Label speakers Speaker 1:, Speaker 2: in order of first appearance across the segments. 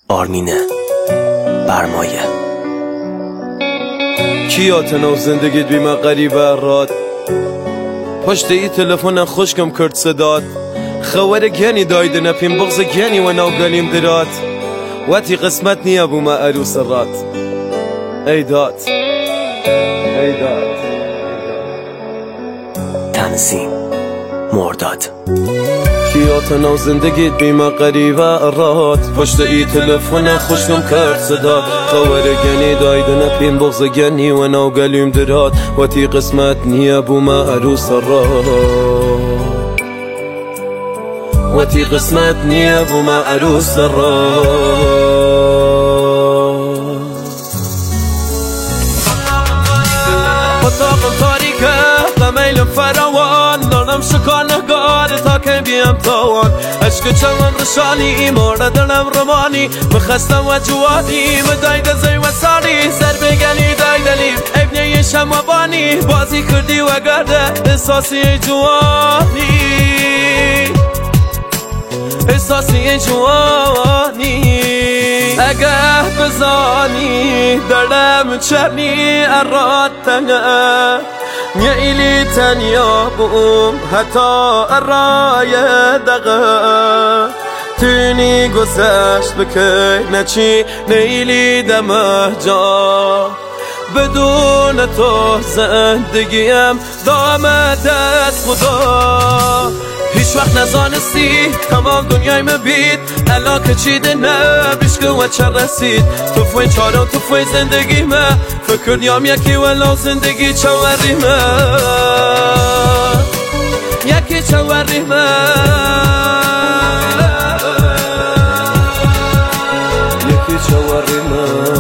Speaker 1: آرمین برمایه.
Speaker 2: کیا تنو زندگیت بیمه غریبه راد، پشت ای تلفن خوشکم کرد صدات، خواره گنی دایده نپیم بغز گنی و نو گلیم درات، واتی قسمت نیا بوما عروس رات. ای داد ای داد.
Speaker 1: تنظیم مرداد.
Speaker 2: کیا تنو زندگیت بیمه غریبه راد، پشت ای تلفن خوشکم کرد صدات، خواره گنی دایده نپیم بغز گنی و نو گلیم درات، واتی قسمت نیا بوما عروس رات، واتی قسمت نیا بوما عروس رات. اتاقم تاریکه قمیل فراوان، دارم شکانه گاره تا که بیم تاوان، عشق چمم رشانی مورد دلم رمانی، بخستم و جوانی مدایده زی و سانی، سر بگنی دایدلیم ابنی شموانی، بازی کردی و گرده احساسی جوانی، احساسی جوانی. اگه بزانی دلم چرنی اراد تنه، نیلی تنیا بوم حتی ارای دقه، تونی گذشت بکی نچی نیلی دمه جا، بدون تو زندگیم دامه دست خدا. هیچ وقت نزانستی تمام دنیای مبید الان که چیده نبیشکه و چه رسید، تو فوی چاره و تو فوی زندگی مه، فکر نیام یکی ولو زندگی چوری مه، یکی چوری مه، یکی چوری مه.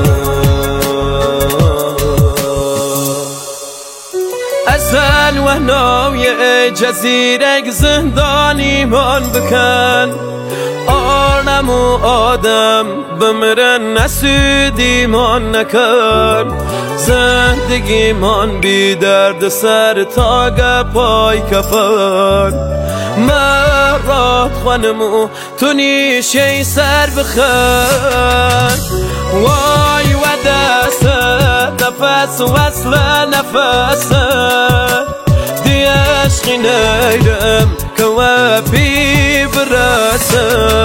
Speaker 2: ازل و ناوی جزیره زندانی من بکن، آرم و آدم بمرن نسودی من نکن، زندگی من بی درد سر تاگ پای کفن، مرات خانمو تو نیشه سر بخن، وای و دست نفس وصل نفس دی عشقی نیرم که و بی برسه.